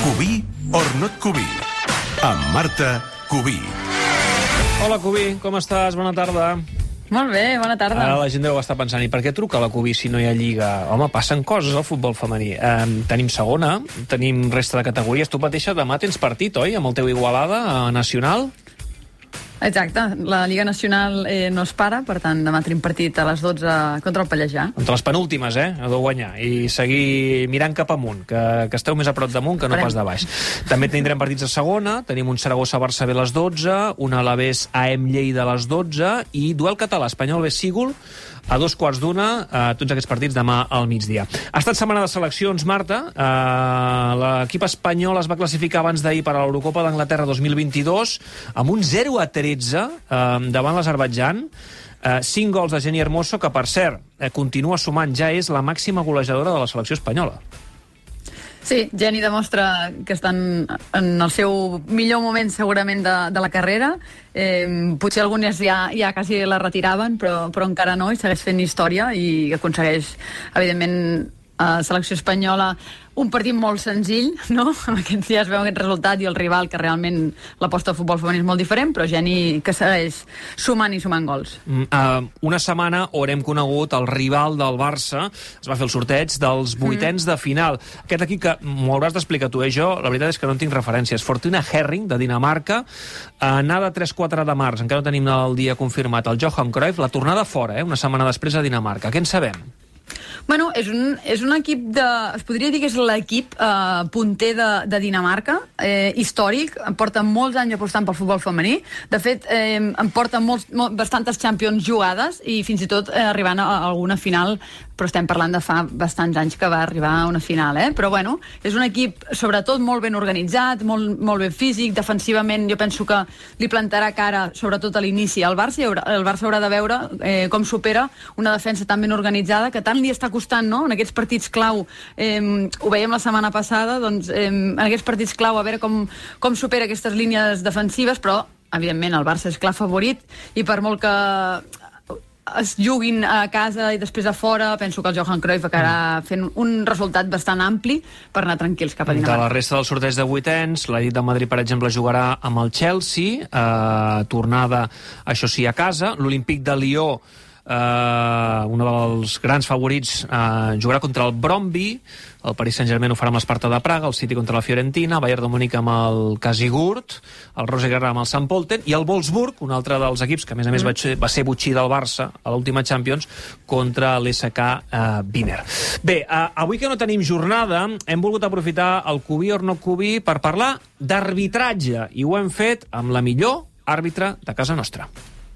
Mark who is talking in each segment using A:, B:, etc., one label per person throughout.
A: Cubí or not Cubí, amb Marta Cubí.
B: Hola, Cubí, com estàs? Bona tarda.
C: Molt bé, bona tarda.
B: Ara la gent deu estar pensant, i per què truca la Cubí si no hi ha lliga? Home, passen coses al futbol femení. Tenim segona, tenim resta de categories. Tu mateixa demà tens partit, oi? Amb el teu Igualada nacional?
C: Exacte, la Lliga Nacional no es para, per tant, demà tenim partit a les 12 contra el Pallejà.
B: Contra les penúltimes, heu de guanyar. I seguir mirant cap amunt, que esteu més a prop damunt que no pas de baix. També tindrem partits a segona, tenim un Saragossa-Barça B a les 12, un Alavés AM Lleida a les 12 i duel català, Espanyol B Sígul, a 2:15, tots aquests partits demà al migdia. Ha estat setmana de seleccions, Marta. L'equip espanyol es va classificar abans d'ahir per a l'Eurocopa d'Anglaterra 2022 amb un 0-13 davant l'Azerbaidjan. 5 gols de Jenny Hermoso, que, per cert, continua sumant, ja és la màxima golejadora de la selecció espanyola.
C: Sí, Jenny demostra que estan en el seu millor moment segurament de la carrera. Potser algunes ja quasi la retiraven, però encara no, i segueix fent història i aconsegueix, evidentment, a la selecció espanyola un partit molt senzill, no? Aquests dies veu aquest resultat i el rival, que realment l'aposta de futbol femení és molt diferent, però Jenny que segueix sumant i sumant gols.
B: Una setmana on hem conegut el rival del Barça, es va fer el sorteig dels vuitens de final. Aquest equip que m'ho hauràs d'explicar tu, jo la veritat és que no en tinc referències. Fortuna Herring, de Dinamarca, anada 3-4 de març, encara no tenim el dia confirmat, el Johan Cruyff, la tornada fora, una setmana després a Dinamarca. Què en sabem?
C: Bueno, és un equip es podria dir que és l'equip punter de Dinamarca, històric, em porta molts anys apostant pel futbol femení. De fet, em porta bastantes Champions jugades i fins i tot arribant a alguna final, però estem parlant de fa bastants anys que va arribar a una final, Però bueno, és un equip sobretot molt ben organitzat, molt ben físic, defensivament jo penso que li plantarà cara sobretot a l'inici al Barça, i el Barça haurà de veure com supera una defensa tan ben organitzada que tant li està costant, no? En aquests partits clau, ho veiem la setmana passada, doncs en aquests partits clau a veure com supera aquestes línies defensives, però evidentment el Barça és clar favorit, i per molt que es juguin a casa i després a fora, penso que el Johan Cruyff acabarà fent un resultat bastant ampli per anar tranquils cap a Dinamarca.
B: De la resta del sorteig de vuitens, l'Atlètic de Madrid, per exemple, jugarà amb el Chelsea, tornada, això sí, a casa. L'Olímpic de Lió, un dels grans favorits, jugarà contra el Brøndby. El Paris Saint-Germain ho farà amb l'Esparta de Praga, el City contra la Fiorentina, el Bayern de Múnich amb el Kazigurt, el Rosengard amb el Sant Pölten, i el Wolfsburg, un altre dels equips que a més va ser botxí del Barça a l'última Champions, contra l'SK Wiener. Bé, avui que no tenim jornada, hem volgut aprofitar el Cubí or no Cubí per parlar d'arbitratge, i ho hem fet amb la millor àrbitre de casa nostra.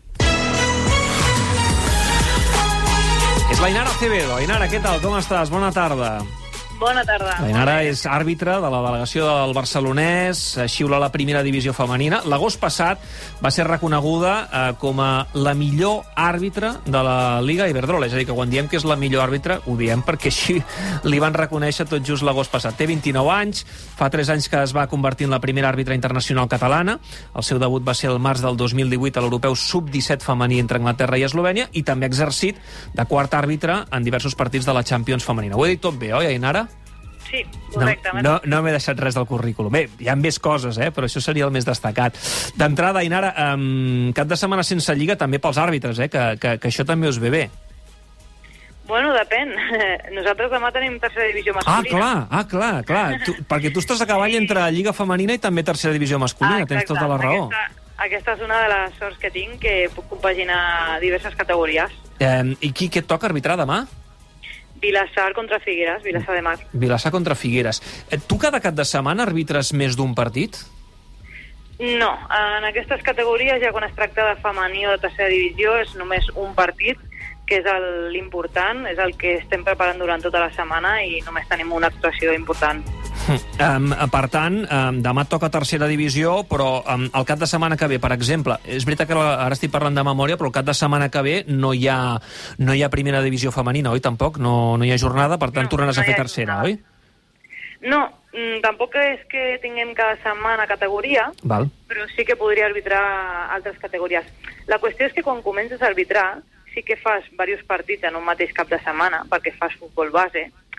B: És l'Ainara Acevedo. Ainara, què tal? Com estàs? Bona tarda.
D: Bona tarda.
B: L'Ainara és àrbitre de la delegació del barcelonès, xiula la primera divisió femenina. L'agost passat va ser reconeguda com a la millor àrbitre de la Liga Iberdrola. És a dir, que quan diem que és la millor àrbitre, ho diem perquè així li van reconèixer tot just l'agost passat. Té 29 anys, fa 3 anys que es va convertir en la primera àrbitre internacional catalana. El seu debut va ser el març del 2018 a l'Europeu Sub-17 femení entre Anglaterra i Eslovènia, i també ha exercit de quart àrbitre en diversos partits de la Champions femenina. Ho he dit tot bé, oi, Ainara?
D: Sí, correctament.
B: No m'he deixat res del currículum. Bé, hi ha més coses, però això seria el més destacat. D'entrada, Ainara, cap de setmana sense lliga també pels àrbitres, que això també us ve bé.
D: Bueno, depèn. Nosaltres demà tenim tercera divisió masculina.
B: Clar. Perquè tu estàs a cavall entre lliga femenina i també tercera divisió masculina, tens tota la raó.
D: Aquesta és una de les sorts que tinc, que puc compaginar diverses categories.
B: I què et toca arbitrar demà?
D: Vilassar contra Figueres, Vilassar de Mar.
B: Vilassar contra Figueres. Tu cada cap de setmana arbitres més d'un partit?
D: No, en aquestes categories, ja quan es tracta de femení o de tercera divisió, és només un partit, que és l'important, és el que estem preparant durant tota la setmana, i només tenim una actuació important.
B: Per tant, demà et toca tercera divisió, però el cap de setmana que ve, per exemple, és veritat que ara estic parlant de memòria, però el cap de setmana que ve no hi ha primera divisió femenina, oi? Tampoc? No hi ha jornada, per tant tornaràs a fer tercera, oi?
D: No, tampoc és que tinguem cada setmana categoria, però sí que podria arbitrar altres categories. La qüestió és que quan comences a arbitrar sí que fas diversos partits en un mateix cap de setmana, perquè fas futbol base,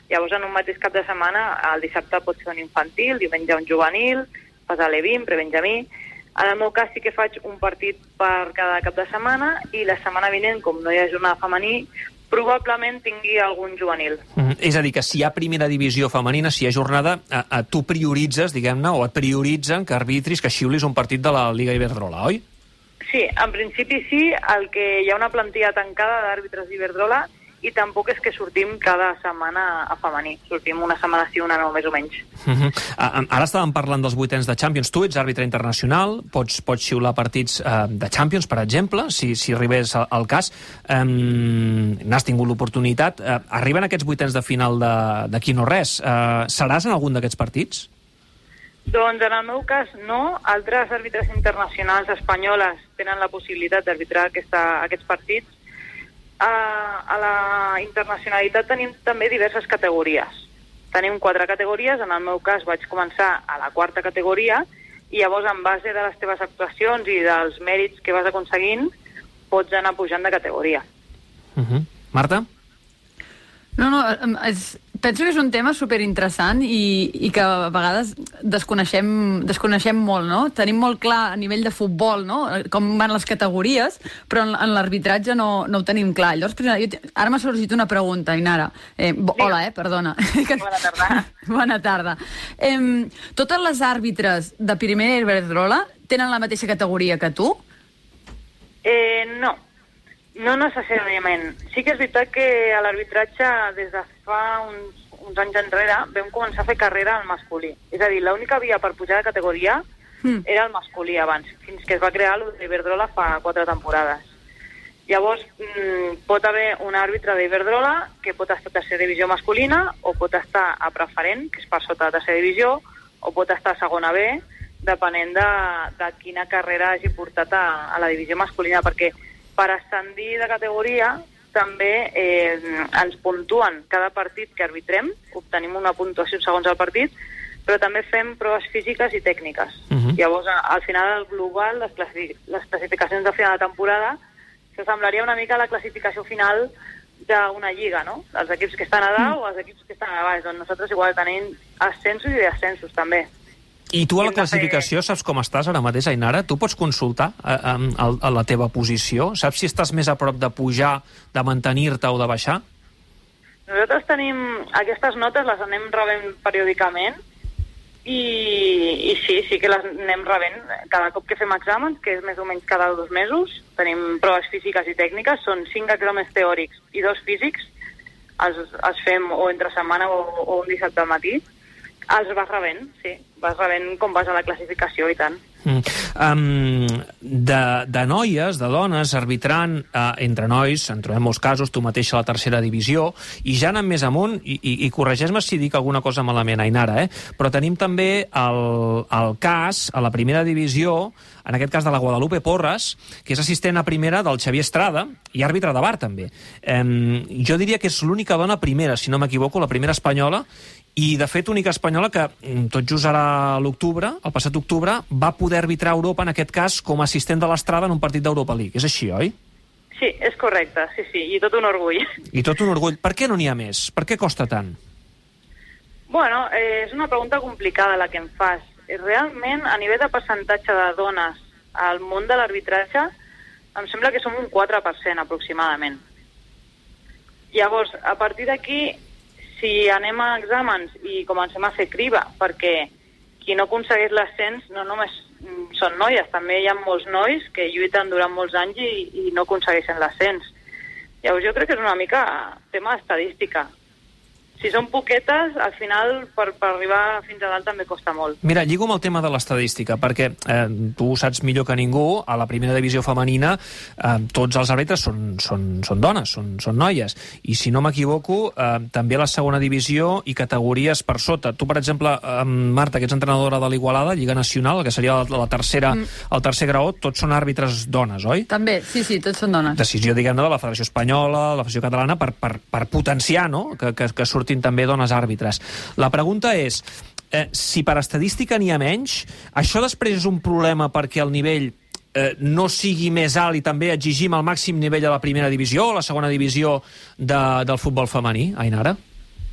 D: Llavors, en un mateix cap de setmana, el dissabte pot ser un infantil, diumenge un juvenil, fas l'E20, prebenjamí. En el meu cas sí que faig un partit per cada cap de setmana i la setmana vinent, com no hi ha jornada femení, probablement tingui algun juvenil.
B: És a dir, que si hi ha primera divisió femenina, si hi ha jornada, tu prioritzes, diguem-ne, o et prioritzen que arbitris, que xiulis un partit de la Lliga Iberdrola, oi?
D: Sí, en principi sí, el que hi ha una plantilla tancada d'àrbitres d'Iberdrola i tampoc és que sortim cada setmana a femení. Sortim una setmana sí, una no, més o menys.
B: Ara estàvem parlant dels vuitens de Champions. Tu ets àrbitre internacional, pots xiular partits de Champions, per exemple, si arribés al cas. N'has tingut l'oportunitat. Arriben aquests vuitens de final d'aquí no res. Seràs en algun d'aquests partits?
D: Doncs en el meu cas no. Altres àrbitres internacionals espanyoles tenen la possibilitat d'arbitrar aquests partits. A la internacionalitat tenim també diverses categories. Tenim 4 categories, en el meu cas vaig començar a la 4a categoria i llavors en base de les teves actuacions i dels mèrits que vas aconseguint pots anar pujant de categoria.
B: Marta?
C: No, penso que és un tema superinteressant i que a vegades desconeixem molt, no? Tenim molt clar a nivell de futbol, no?, com van les categories, però en l'arbitratge no ho tenim clar. Llavors, ara m'ha sorgit una pregunta, Ainara. Hola, perdona.
D: Bona tarda.
C: Bona tarda. Totes les àrbitres de primera Iberdrola tenen la mateixa categoria que tu?
D: No. No necessàriament. Sí que és veritat que a l'arbitratge des de fa uns anys enrere vam començar a fer carrera al masculí. És a dir, l'única via per pujar de categoria era el masculí abans, fins que es va crear l'Iberdrola fa 4 temporades. Llavors, pot haver un àrbitre d'Iberdrola que pot estar a tercera divisió masculina o pot estar a preferent, que és per sota de tercera divisió, o pot estar a segona B, depenent de quina carrera hagi portat a la divisió masculina, perquè per ascendir de categoria també ens puntuen cada partit que arbitrem, obtenim una puntuació segons el partit, però també fem proves físiques i tècniques. Llavors, al final del global, les classificacions de final de temporada, s'assemblaria una mica a la classificació final d'una lliga, no? Els equips que estan a dalt o els equips que estan a baix. Doncs nosaltres igual tenim ascensos i descensos, també.
B: I tu a la classificació saps com estàs ara mateix, Ainara? Tu pots consultar a la teva posició? Saps si estàs més a prop de pujar, de mantenir-te o de baixar?
D: Nosaltres tenim aquestes notes, les anem rebent periòdicament i sí que les anem rebent cada cop que fem exàmens, que és més o menys cada 2 mesos. Tenim proves físiques i tècniques, són 5 exàmens teòrics i 2 físics. Els fem o entre setmana o un dissabte al matí. Els vas rebent, sí. Vas rebent com vas a la classificació i tant.
B: De noies, de dones, arbitrant entre nois, en trobem molts casos, tu mateixa a la tercera divisió, i ja anant més amunt, i corregeix-me si dic alguna cosa malament, Ainara, però tenim també el cas, a la primera divisió, en aquest cas de la Guadalupe Porras, que és assistent a primera del Xavier Estrada, i àrbitre de VAR, també. Jo diria que és l'única dona primera, si no m'equivoco, la primera espanyola, i, de fet, única espanyola que, tot just ara l'octubre, el passat octubre, va poder arbitrar a Europa, en aquest cas, com a assistent de l'Estrada en un partit d'Europa League. És així, oi?
D: Sí, és correcte, sí, i tot un orgull.
B: I tot un orgull. Per què no n'hi ha més? Per què costa tant?
D: Bueno, és una pregunta complicada la que em fas. Realment, a nivell de percentatge de dones al món de l'arbitratge, em sembla que som un 4% aproximadament. Llavors, a partir d'aquí, si anem a exàmens i comencem a fer criba, perquè qui no aconsegueix l'ascens no només són noies, també hi ha molts nois que lluiten durant molts anys i no aconsegueixen l'ascens. Llavors jo crec que és una mica tema estadística. Si són poquetes, al final, per arribar fins a dalt també costa molt.
B: Mira, lligo amb el tema de l'estadística, perquè tu ho saps millor que ningú, a la primera divisió femenina tots els àrbitres són dones, són noies. I si no m'equivoco, també a la segona divisió i categories per sota. Tu, per exemple, Marta, que ets entrenadora de l'Igualada, Lliga Nacional, que seria la tercera, el tercer graó, tots són àrbitres dones, oi?
C: També, sí, tots són dones.
B: Decisió, diguem-ne, de la Federació Espanyola, la Federació Catalana, per potenciar, no?, que surtin també dones àrbitres. La pregunta és, si per estadística n'hi ha menys, això després és un problema perquè el nivell no sigui més alt i també exigim el màxim nivell a la primera divisió o a la segona divisió del futbol femení, Ainara?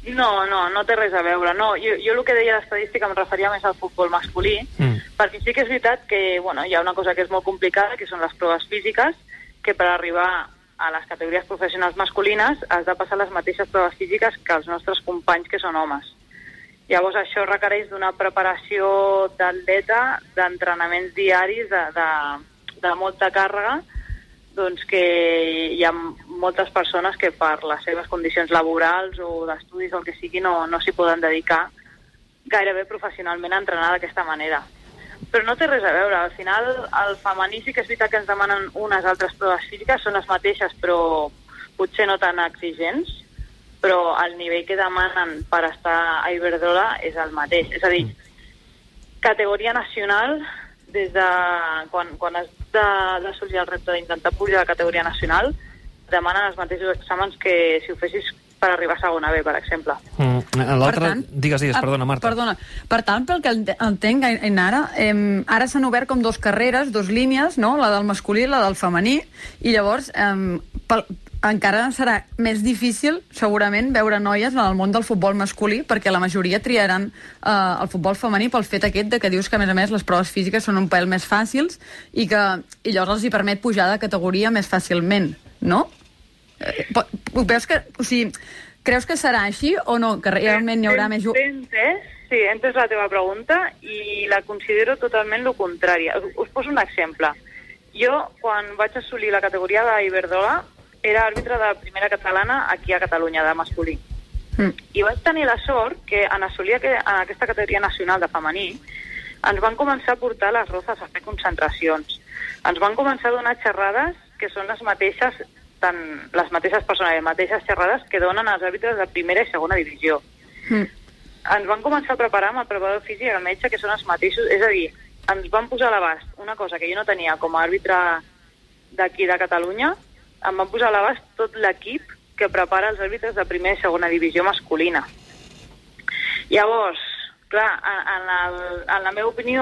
D: No té res a veure. No, jo el que deia l'estadística em referia més al futbol masculí, perquè sí que és veritat que hi ha una cosa que és molt complicada, que són les proves físiques, que per arribar a les categories professionals masculines has de passar les mateixes proves físiques que els nostres companys que són homes. Llavors això requereix d'una preparació d'atleta, d'entrenaments diaris, de molta càrrega, doncs que hi ha moltes persones que per les seves condicions laborals o d'estudis o el que sigui no s'hi poden dedicar gairebé professionalment a entrenar d'aquesta manera. Però no té res a veure. Al final, el femení sí que és veritat que ens demanen unes altres proves físiques, són les mateixes, però potser no tan exigents, però el nivell que demanen per estar a Iberdrola és el mateix. És a dir, categoria nacional, des de quan has d'assolir el repte d'intentar pujar a la categoria nacional, demanen els mateixos exàmens que si ho fessis per arribar a segona B, per exemple.
B: L'altre... Digues, perdona, Marta.
C: Perdona. Per tant, pel que entenc, Ainara, ara s'han obert com dues carreres, dues línies, no? La del masculí i la del femení, i llavors encara serà més difícil, segurament, veure noies en el món del futbol masculí, perquè la majoria triaran el futbol femení pel fet aquest de que dius que, a més, les proves físiques són un pèl més fàcils i llavors els hi permet pujar de categoria més fàcilment, no? Veus que... O sigui, creus que serà així o no? Que realment hi haurà més...
D: Sí, he entès la teva pregunta i la considero totalment el contrari. Us poso un exemple. Jo, quan vaig assolir la categoria d'Iberdrola, era àrbitre de primera catalana aquí a Catalunya, de masculí. I vaig tenir la sort que en assolir aquesta categoria nacional de femení ens van començar a portar les Rozas a fer concentracions. Ens van començar a donar xerrades que són les mateixes persones, les mateixes xerrades que donen els àrbitres de primera i segona divisió. Ens van començar a preparar amb el preparador físic i el metge, que són els mateixos, és a dir, ens van posar a l'abast una cosa que jo no tenia com a àrbitre d'aquí de Catalunya, em van posar a l'abast tot l'equip que prepara els àrbitres de primera i segona divisió masculina. Llavors, clar, en la meva opinió,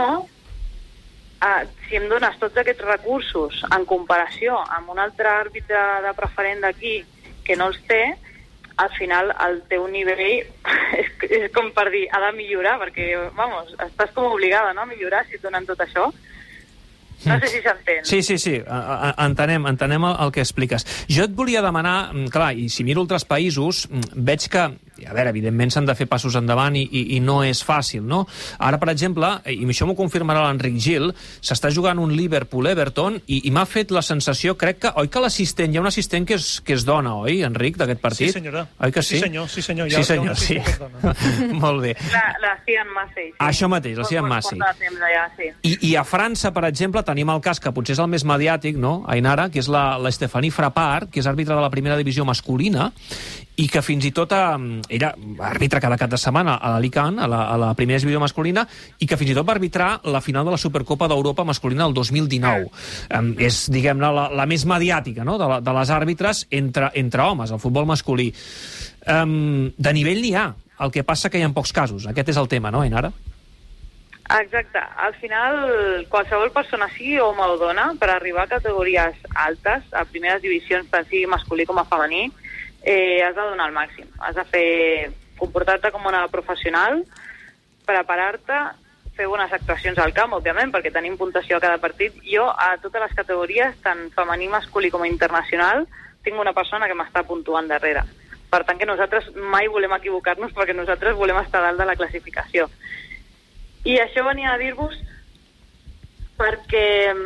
D: si em dones tots aquests recursos en comparació amb un altre àrbitre de preferent d'aquí que no els té, al final el teu nivell és com per dir, ha de millorar, perquè, estàs com obligada, no?, a millorar si et donen tot això. No sé si s'entén.
B: Sí. Entenem el que expliques. Jo et volia demanar, clar, i si miro altres països, veig que, a veure, evidentment s'han de fer passos endavant i no és fàcil, no? Ara, per exemple, i això m'ho confirmarà l'Enric Gil, s'està jugant un Liverpool-Everton i m'ha fet la sensació, crec que, oi que l'assistent, hi ha un assistent que és dona, oi, Enric, d'aquest partit?
E: Sí, senyora.
B: Oi que sí?
E: Sí, senyor.
B: Sí. Molt bé.
D: La Cian Massey. Sí.
B: Això mateix, la Cian Massey. I a França, per exemple, tenim el cas que potser és el més mediàtic, no, Ainara, que és la Stéphanie Frappart, que és àrbitre de la primera divisió masculina, i que fins i tot era àrbitre cada cap de setmana a l'Alicant, a la primera divisió masculina, i que fins i tot va arbitrar la final de la Supercopa d'Europa masculina el 2019. És, diguem-ne, la més mediàtica, no?, de les àrbitres entre homes, el futbol masculí. De nivell n'hi ha, el que passa que hi ha pocs casos. Aquest és el tema, no, Ainara?
D: Exacte. Al final, qualsevol persona, sigui home o dona, per arribar a categories altes, a primeres divisions, tant sigui masculí com a femení, has de donar el màxim. Has de comportar-te com una professional, preparar-te, fer bones actuacions al camp, òbviament, perquè tenim puntuació a cada partit. Jo, a totes les categories, tant femení, masculí com internacional, tinc una persona que m'està puntuant darrere. Per tant, que nosaltres mai volem equivocar-nos perquè nosaltres volem estar dalt de la classificació. I això venia a dir-vos perquè,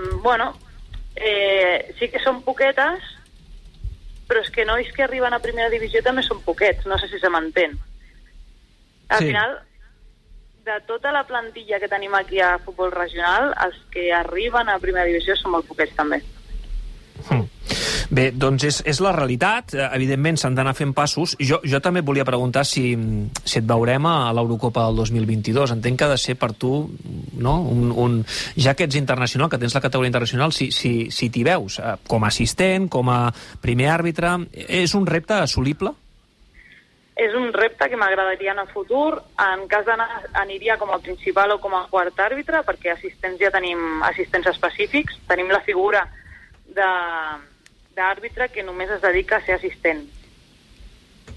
D: sí que són poquetes, però és que nois que arriben a primera divisió també són poquets, no sé si se m'entén. Al final, de tota la plantilla que tenim aquí a futbol regional, els que arriben a primera divisió són molt poquets també.
B: Bé, doncs és la realitat. Evidentment s'han d'anar fent passos. Jo també et volia preguntar si et veurem a l'Eurocopa del 2022. Entenc que ha de ser per tu, no? Ja que ets internacional, que tens la categoria internacional, si t'hi veus com a assistent, com a primer àrbitre, és un repte assolible?
D: És un repte que m'agradaria en el futur. En cas d'anar, aniria com a principal o com a quart àrbitre, perquè assistents ja tenim assistents específics. Tenim la figura d'àrbitre que només es dedica a ser assistent.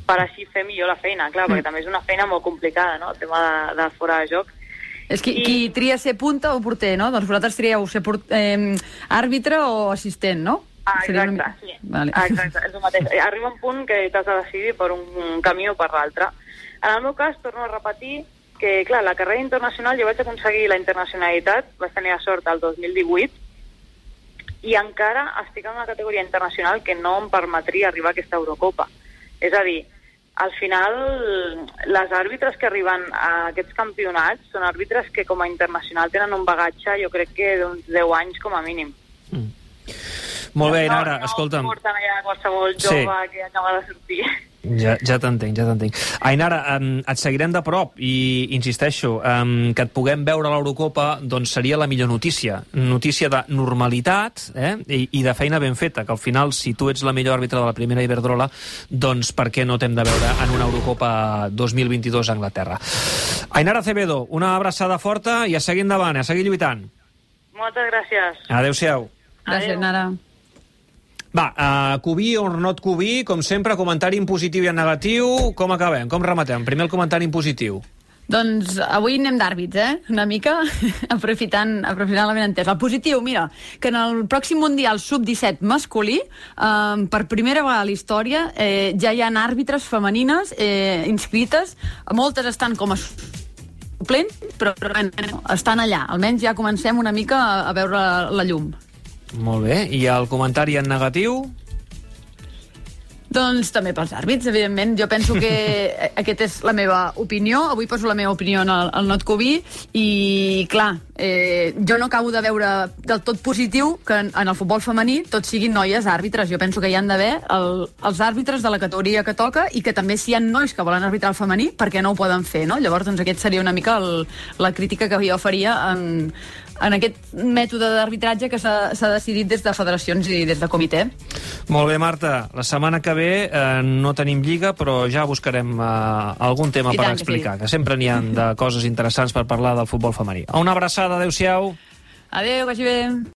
D: per així fer millor la feina, clar, perquè també és una feina molt complicada, no?, el tema de fora de joc.
C: És qui tria ser punta o porter, no? Doncs vosaltres trieu ser àrbitre o assistent, no?
D: Exacte, sí.
C: Vale.
D: Exacte, és el mateix. Arriba un punt que t'has de decidir per un camí o per l'altre. En el meu cas, torno a repetir que, clar, la carrera internacional, jo vaig aconseguir la internacionalitat, vaig tenir la sort el 2018, i encara estic en una categoria internacional que no em permetria arribar a aquesta Eurocopa. És a dir, al final, les àrbitres que arriben a aquests campionats són àrbitres que com a internacional tenen un bagatge, jo crec que d'uns 10 anys com a mínim.
B: Molt bé, Ainara, escolta'm.
D: No porten allà qualsevol jove que acaba de sortir.
B: Ja t'entenc. Ainara, et seguirem de prop i insisteixo, que et puguem veure a l'Eurocopa doncs seria la millor notícia de normalitat i de feina ben feta, que al final si tu ets la millor àrbitre de la primera Iberdrola, doncs per què no t'hem de veure en una Eurocopa 2022 a Anglaterra. Ainara Acevedo, una abraçada forta i a seguir endavant, a seguir lluitant.
D: Moltes gràcies.
B: Adéu-siau.
C: Gràcies, Nara.
B: Va, Cubí or not Cubí, com sempre, comentari en positiu i en negatiu. Com acabem? Com rematem? Primer el comentari en positiu.
C: Doncs avui anem d'àrbits, una mica, aprofitant la benentesa. El positiu, mira, que en el pròxim Mundial Sub-17 masculí, per primera vegada a la història, ja hi ha àrbitres femenines inscrites, moltes estan com a suplents, però estan allà. Almenys ja comencem una mica a veure la llum.
B: Molt bé. I el comentari en negatiu?
C: Doncs també pels àrbits, evidentment. Jo penso que aquesta és la meva opinió. Avui poso la meva opinió al Not Cubí i, clar, jo no acabo de veure del tot positiu que en el futbol femení tots siguin noies àrbitres. Jo penso que hi han d'haver els àrbitres de la categoria que toca i que també si hi ha nois que volen arbitrar el femení, per què no ho poden fer, no? Llavors, doncs aquest seria una mica la crítica que jo faria en aquest mètode d'arbitratge que s'ha decidit des de federacions i des de comitè.
B: Molt bé, Marta. La setmana que ve no tenim lliga, però ja buscarem algun tema per explicar, que sempre n'hi ha de coses interessants per parlar del futbol femení. Una abraçada, adéu-siau.
C: Adéu, que vagi bé.